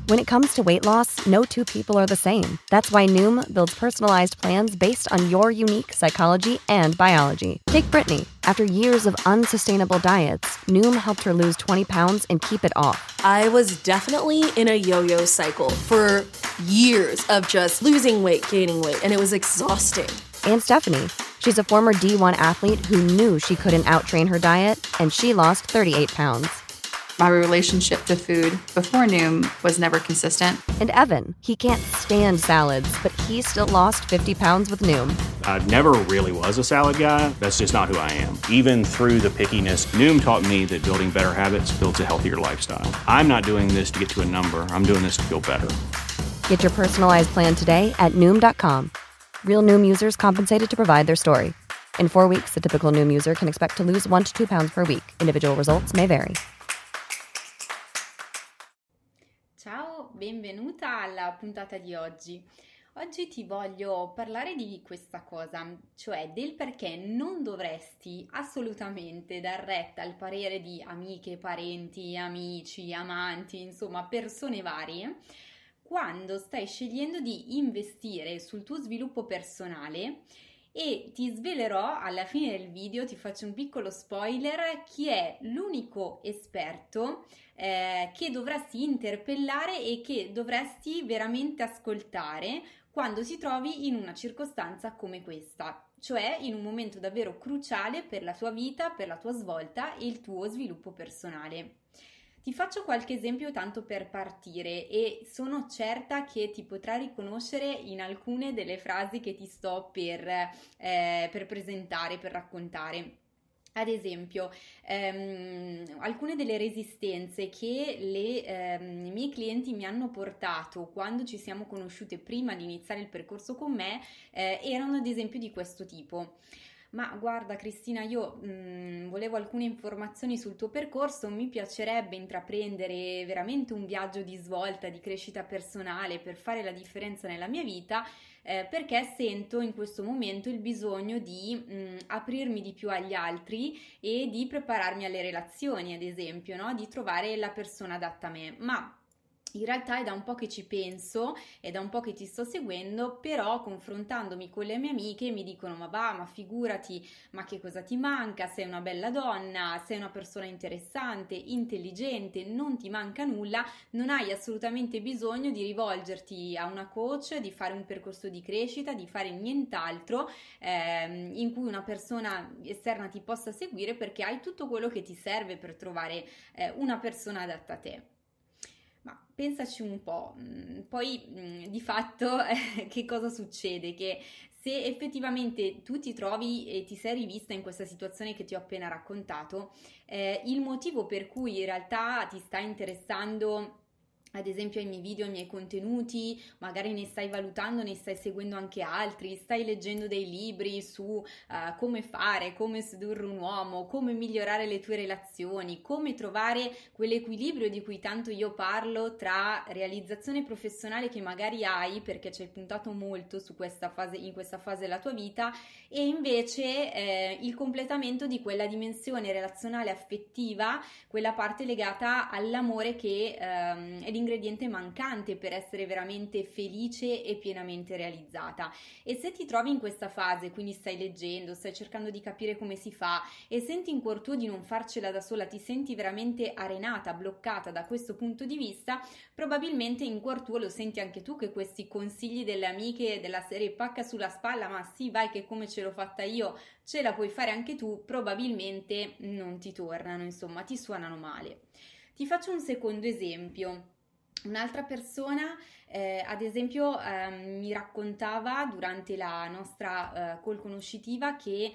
When it comes to weight loss, no two people are the same. That's why Noom builds personalized plans based on your unique psychology and biology. Take Brittany. After years of unsustainable diets, Noom helped her lose 20 pounds and keep it off. I was definitely in a yo-yo cycle for years of just losing weight, gaining weight, and it was exhausting. And Stephanie. She's a former D1 athlete who knew she couldn't outtrain her diet, and she lost 38 pounds. My relationship to food before Noom was never consistent. And Evan, he can't stand salads, but he still lost 50 pounds with Noom. I never really was a salad guy. That's just not who I am. Even through the pickiness, Noom taught me that building better habits builds a healthier lifestyle. I'm not doing this to get to a number. I'm doing this to feel better. Get your personalized plan today at Noom.com. Real Noom users compensated to provide their story. In 4 weeks, the typical Noom user can expect to lose 1 to 2 pounds per week. Individual results may vary. Ciao, benvenuta alla puntata di oggi. Oggi ti voglio parlare di questa cosa, cioè del perché non dovresti assolutamente dar retta al parere di amiche, parenti, amici, amanti, insomma persone varie, quando stai scegliendo di investire sul tuo sviluppo personale. E ti svelerò alla fine del video, ti faccio un piccolo spoiler, chi è l'unico esperto che dovresti interpellare e che dovresti veramente ascoltare quando ti trovi in una circostanza come questa, cioè in un momento davvero cruciale per la tua vita, per la tua svolta e il tuo sviluppo personale. Ti faccio qualche esempio tanto per partire e sono certa che ti potrai riconoscere in alcune delle frasi che ti sto per presentare, per raccontare. Ad esempio, alcune delle resistenze che i miei clienti mi hanno portato quando ci siamo conosciute prima di iniziare il percorso con me erano ad esempio di questo tipo. Ma guarda Cristina, io volevo alcune informazioni sul tuo percorso, mi piacerebbe intraprendere veramente un viaggio di svolta, di crescita personale per fare la differenza nella mia vita, perché sento in questo momento il bisogno di aprirmi di più agli altri e di prepararmi alle relazioni, ad esempio, no? Di trovare la persona adatta a me. Ma in realtà è da un po' che ci penso, è da un po' che ti sto seguendo, però confrontandomi con le mie amiche mi dicono ma figurati, ma che cosa ti manca? Sei una bella donna, sei una persona interessante, intelligente, non ti manca nulla, non hai assolutamente bisogno di rivolgerti a una coach, di fare un percorso di crescita, di fare nient'altro in cui una persona esterna ti possa seguire, perché hai tutto quello che ti serve per trovare una persona adatta a te. Ma pensaci un po', poi di fatto che cosa succede? Che se effettivamente tu ti trovi e ti sei rivista in questa situazione che ti ho appena raccontato, il motivo per cui in realtà ti sta interessando ad esempio ai miei video, ai miei contenuti, magari ne stai valutando, ne stai seguendo anche altri, stai leggendo dei libri su come fare, come sedurre un uomo, come migliorare le tue relazioni, come trovare quell'equilibrio di cui tanto io parlo tra realizzazione professionale che magari hai perché ci hai puntato molto su questa fase, in questa fase della tua vita, e invece il completamento di quella dimensione relazionale affettiva, quella parte legata all'amore che è l'ingrediente mancante per essere veramente felice e pienamente realizzata. E se ti trovi in questa fase, quindi stai leggendo, stai cercando di capire come si fa e senti in cuor tuo di non farcela da sola, ti senti veramente arenata, bloccata da questo punto di vista, probabilmente in cuor tuo lo senti anche tu che questi consigli delle amiche della serie pacca sulla spalla, ma sì vai che come ce l'ho fatta io ce la puoi fare anche tu, probabilmente non ti tornano, insomma ti suonano male. Ti faccio un secondo esempio. Un'altra persona, ad esempio, mi raccontava durante la nostra call conoscitiva che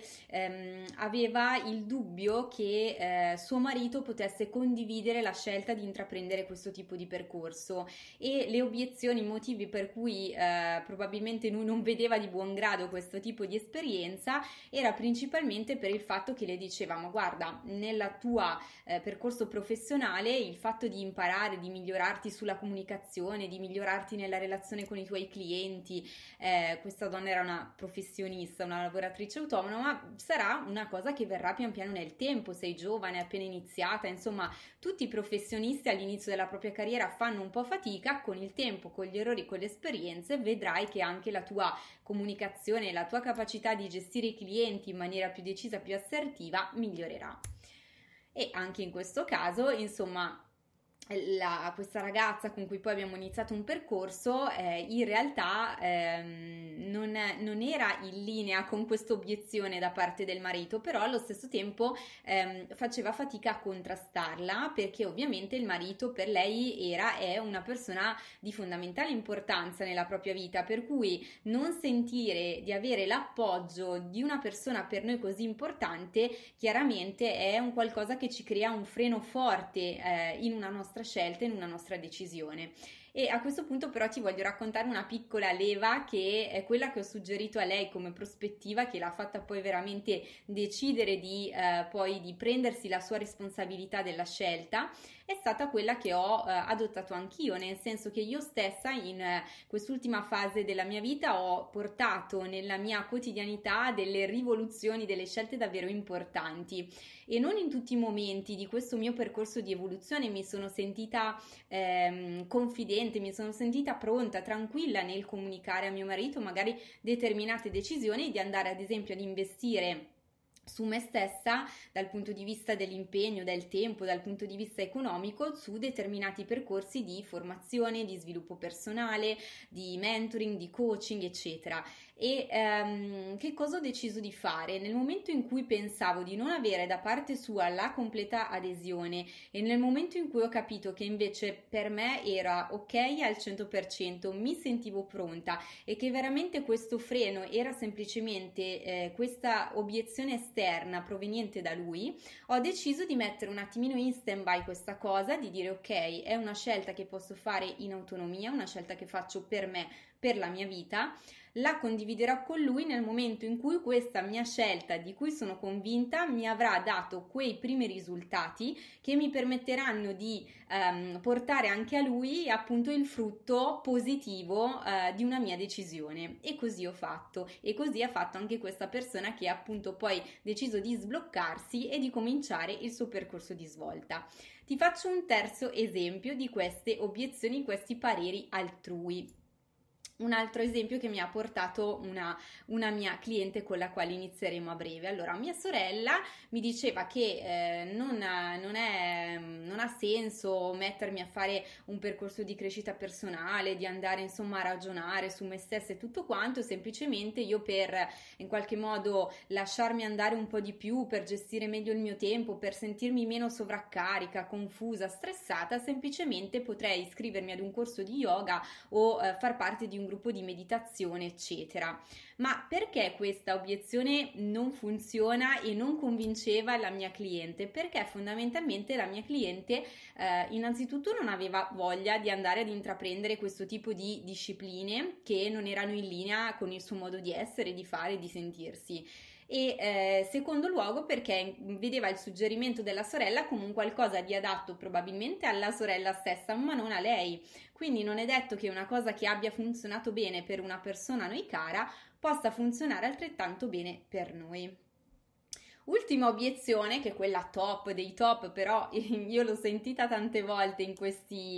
aveva il dubbio che suo marito potesse condividere la scelta di intraprendere questo tipo di percorso, e le obiezioni, i motivi per cui probabilmente lui non vedeva di buon grado questo tipo di esperienza era principalmente per il fatto che le diceva: ma guarda, nella tua percorso professionale il fatto di imparare, di migliorarti sulla comunicazione, di migliorarti migliorarti nella relazione con i tuoi clienti. Questa donna era una professionista, una lavoratrice autonoma, ma sarà una cosa che verrà pian piano nel tempo. Sei giovane, appena iniziata, insomma tutti i professionisti all'inizio della propria carriera fanno un po' fatica. Con il tempo, con gli errori, con le esperienze, vedrai che anche la tua comunicazione, la tua capacità di gestire i clienti in maniera più decisa, più assertiva migliorerà. E anche in questo caso, insomma, questa ragazza con cui poi abbiamo iniziato un percorso in realtà non era in linea con questa obiezione da parte del marito, però allo stesso tempo faceva fatica a contrastarla, perché ovviamente il marito per lei è una persona di fondamentale importanza nella propria vita, per cui non sentire di avere l'appoggio di una persona per noi così importante chiaramente è un qualcosa che ci crea un freno forte in una nostra scelta, in una nostra decisione. E a questo punto però ti voglio raccontare una piccola leva che è quella che ho suggerito a lei come prospettiva, che l'ha fatta poi veramente decidere di prendersi la sua responsabilità della scelta. È stata quella che ho adottato anch'io, nel senso che io stessa in quest'ultima fase della mia vita ho portato nella mia quotidianità delle rivoluzioni, delle scelte davvero importanti, e non in tutti i momenti di questo mio percorso di evoluzione mi sono sentita confidente, mi sono sentita pronta, tranquilla nel comunicare a mio marito magari determinate decisioni, di andare ad esempio ad investire su me stessa dal punto di vista dell'impegno, del tempo, dal punto di vista economico, su determinati percorsi di formazione, di sviluppo personale, di mentoring, di coaching, eccetera. E che cosa ho deciso di fare? Nel momento in cui pensavo di non avere da parte sua la completa adesione, e nel momento in cui ho capito che invece per me era ok al 100%, mi sentivo pronta, e che veramente questo freno era semplicemente questa obiezione esterna proveniente da lui, ho deciso di mettere un attimino in stand-by questa cosa, di dire ok, è una scelta che posso fare in autonomia, una scelta che faccio per me, per la mia vita, la condividerò con lui nel momento in cui questa mia scelta, di cui sono convinta, mi avrà dato quei primi risultati che mi permetteranno di portare anche a lui appunto il frutto positivo di una mia decisione. E così ho fatto, e così ha fatto anche questa persona, che ha appunto poi deciso di sbloccarsi e di cominciare il suo percorso di svolta. Ti faccio un terzo esempio di queste obiezioni, questi pareri altrui. Un altro esempio che mi ha portato una mia cliente con la quale inizieremo a breve. Allora, mia sorella mi diceva che non ha senso mettermi a fare un percorso di crescita personale, di andare insomma a ragionare su me stessa e tutto quanto, semplicemente io per in qualche modo lasciarmi andare un po' di più, per gestire meglio il mio tempo, per sentirmi meno sovraccarica, confusa, stressata, semplicemente potrei iscrivermi ad un corso di yoga o far parte di un gruppo di meditazione, eccetera. Ma perché questa obiezione non funziona e non convinceva la mia cliente? Perché fondamentalmente la mia cliente innanzitutto non aveva voglia di andare ad intraprendere questo tipo di discipline che non erano in linea con il suo modo di essere, di fare, di sentirsi. E secondo luogo perché vedeva il suggerimento della sorella come un qualcosa di adatto probabilmente alla sorella stessa, ma non a lei. Quindi non è detto che una cosa che abbia funzionato bene per una persona a noi cara possa funzionare altrettanto bene per noi. Ultima obiezione, che è quella top dei top, però io l'ho sentita tante volte in questi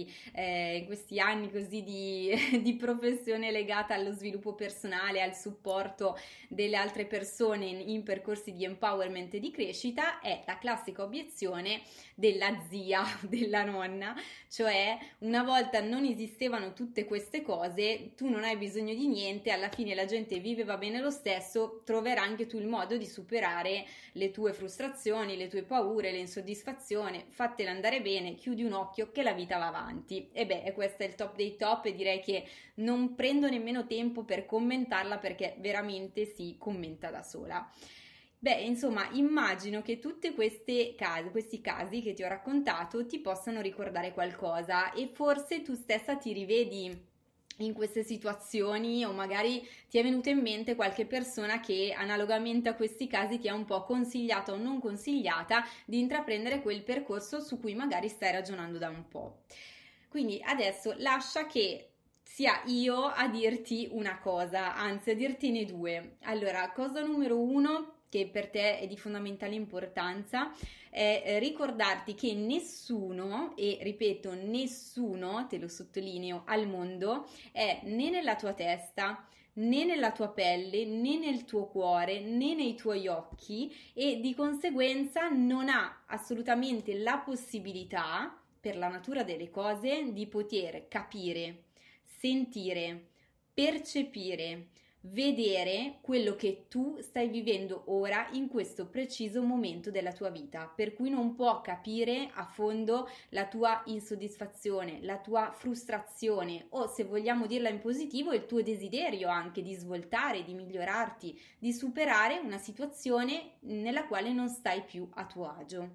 anni così di professione legata allo sviluppo personale, al supporto delle altre persone in percorsi di empowerment e di crescita, è la classica obiezione della zia, della nonna, cioè una volta non esistevano tutte queste cose, tu non hai bisogno di niente, alla fine la gente vive, va bene lo stesso, troverai anche tu il modo di superare le tue frustrazioni, le tue paure, le insoddisfazioni, fatele andare bene, chiudi un occhio che la vita va avanti. E beh, questo è il top dei top, e direi che non prendo nemmeno tempo per commentarla, perché veramente si commenta da sola. Beh, insomma, immagino che tutti questi casi che ti ho raccontato ti possano ricordare qualcosa, e forse tu stessa ti rivedi in queste situazioni, o magari ti è venuta in mente qualche persona che analogamente a questi casi ti ha un po' consigliata o non consigliata di intraprendere quel percorso su cui magari stai ragionando da un po'. Quindi adesso lascia che sia io a dirti una cosa, anzi a dirtene due. Allora, cosa numero uno che per te è di fondamentale importanza è ricordarti che nessuno, e ripeto nessuno, te lo sottolineo, al mondo è né nella tua testa, né nella tua pelle, né nel tuo cuore, né nei tuoi occhi, e di conseguenza non ha assolutamente la possibilità, per la natura delle cose, di poter capire, sentire, percepire, vedere quello che tu stai vivendo ora in questo preciso momento della tua vita, per cui non può capire a fondo la tua insoddisfazione, la tua frustrazione, o, se vogliamo dirla in positivo, il tuo desiderio anche di svoltare, di migliorarti, di superare una situazione nella quale non stai più a tuo agio.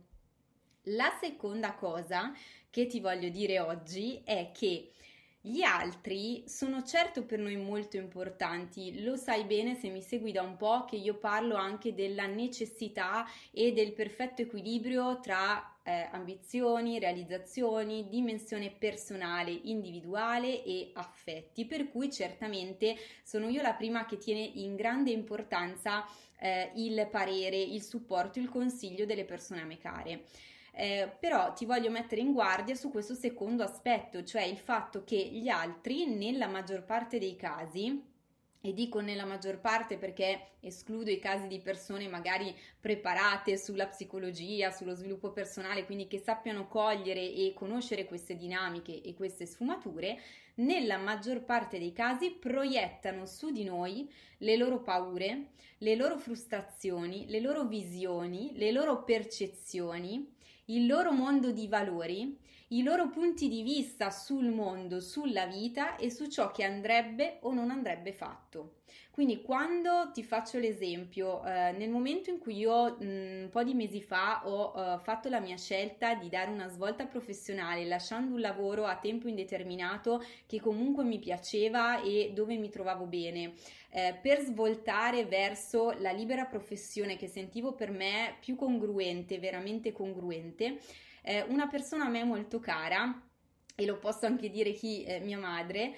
La seconda cosa che ti voglio dire oggi è che gli altri sono certo per noi molto importanti, lo sai bene se mi segui da un po' che io parlo anche della necessità e del perfetto equilibrio tra ambizioni, realizzazioni, dimensione personale, individuale e affetti, per cui certamente sono io la prima che tiene in grande importanza il parere, il supporto, il consiglio delle persone a me care. Però ti voglio mettere in guardia su questo secondo aspetto, cioè il fatto che gli altri, nella maggior parte dei casi, e dico nella maggior parte perché escludo i casi di persone magari preparate sulla psicologia, sullo sviluppo personale, quindi che sappiano cogliere e conoscere queste dinamiche e queste sfumature, nella maggior parte dei casi proiettano su di noi le loro paure, le loro frustrazioni, le loro visioni, le loro percezioni, il loro mondo di valori, i loro punti di vista sul mondo, sulla vita e su ciò che andrebbe o non andrebbe fatto. Quindi quando ti faccio l'esempio, nel momento in cui io un po' di mesi fa ho fatto la mia scelta di dare una svolta professionale lasciando un lavoro a tempo indeterminato che comunque mi piaceva e dove mi trovavo bene, per svoltare verso la libera professione che sentivo per me più congruente, veramente congruente, una persona a me molto cara, e lo posso anche dire chi, mia madre,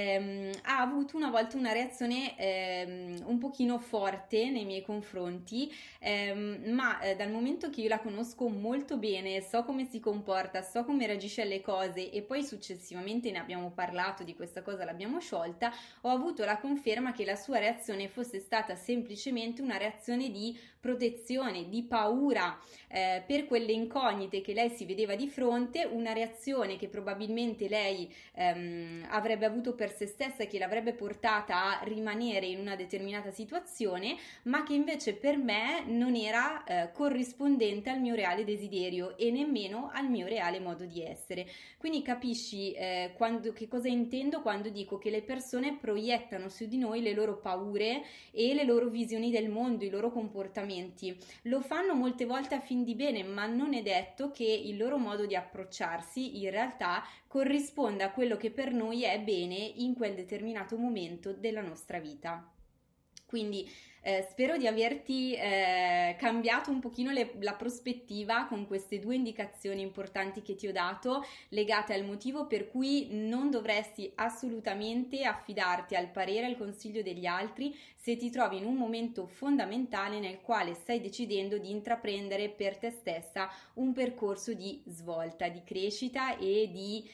ha avuto una volta una reazione un pochino forte nei miei confronti, ma dal momento che io la conosco molto bene, so come si comporta, so come reagisce alle cose e poi successivamente ne abbiamo parlato di questa cosa, l'abbiamo sciolta, ho avuto la conferma che la sua reazione fosse stata semplicemente una reazione di protezione, di paura per quelle incognite che lei si vedeva di fronte, una reazione che probabilmente lei avrebbe avuto per se stessa e che l'avrebbe portata a rimanere in una determinata situazione, ma che invece per me non era corrispondente al mio reale desiderio e nemmeno al mio reale modo di essere. Quindi capisci che cosa intendo quando dico che le persone proiettano su di noi le loro paure e le loro visioni del mondo, i loro comportamenti. Lo fanno molte volte a fin di bene, ma non è detto che il loro modo di approcciarsi in realtà corrisponda a quello che per noi è bene in quel determinato momento della nostra vita. Quindi spero di averti cambiato un pochino la prospettiva con queste due indicazioni importanti che ti ho dato, legate al motivo per cui non dovresti assolutamente affidarti al parere e al consiglio degli altri se ti trovi in un momento fondamentale nel quale stai decidendo di intraprendere per te stessa un percorso di svolta, di crescita e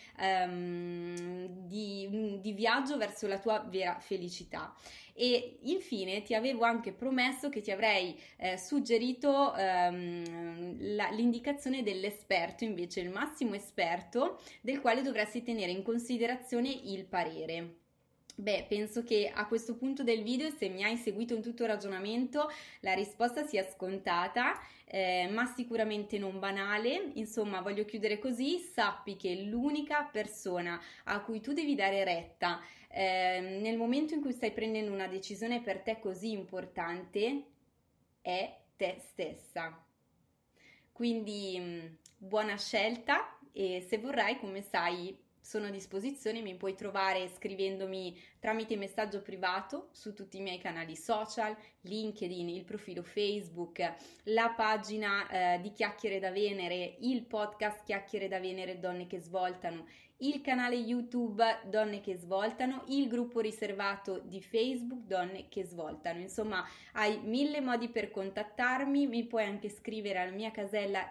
di viaggio verso la tua vera felicità. E infine ti avevo anche promesso che ti avrei suggerito l'indicazione dell'esperto, invece il massimo esperto del quale dovresti tenere in considerazione il parere. Beh, penso che a questo punto del video, se mi hai seguito in tutto il ragionamento, la risposta sia scontata, ma sicuramente non banale. Insomma, voglio chiudere così: sappi che l'unica persona a cui tu devi dare retta nel momento in cui stai prendendo una decisione per te così importante è te stessa. Quindi buona scelta, e se vorrai, come sai, sono a disposizione, mi puoi trovare scrivendomi tramite messaggio privato su tutti i miei canali social, LinkedIn, il profilo Facebook, la pagina di Chiacchiere da Venere, il podcast Chiacchiere da Venere Donne che Svoltano, il canale YouTube Donne che Svoltano, il gruppo riservato di Facebook Donne che Svoltano. Insomma, hai 1000 modi per contattarmi, mi puoi anche scrivere alla mia casella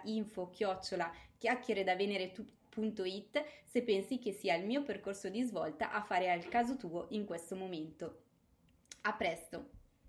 info@chiacchieredavenere.it se pensi che sia il mio percorso di svolta a fare al caso tuo in questo momento. A presto!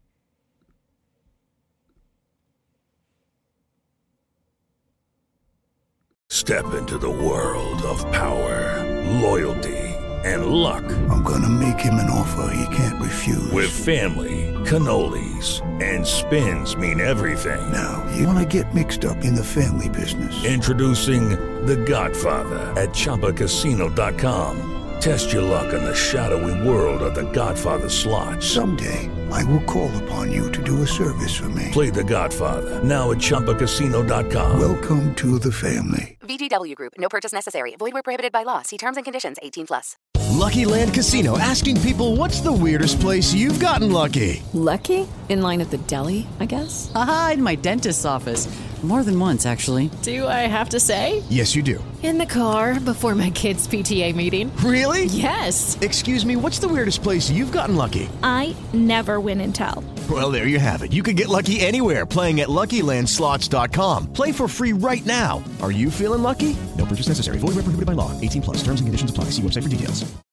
Step into the world of power, loyalty, and luck. I'm gonna make him an offer he can't refuse. With family, cannolis, and spins mean everything. Now, you wanna get mixed up in the family business. Introducing The Godfather at ChumbaCasino.com. Test your luck in the shadowy world of The Godfather slot. Someday, I will call upon you to do a service for me. Play The Godfather now at ChumbaCasino.com. Welcome to the family. VGW Group. No purchase necessary. Void where prohibited by law. See terms and conditions. 18+. Lucky Land Casino, asking people, what's the weirdest place you've gotten lucky? Lucky? In line at the deli, I guess? Aha, in my dentist's office. More than once, actually. Do I have to say? Yes, you do. In the car before my kids' PTA meeting. Really? Yes. Excuse me, what's the weirdest place you've gotten lucky? I never win and tell. Well, there you have it. You can get lucky anywhere, playing at LuckyLandSlots.com. Play for free right now. Are you feeling lucky? No purchase necessary. Void where prohibited by law. 18+. Terms and conditions apply. See website for details.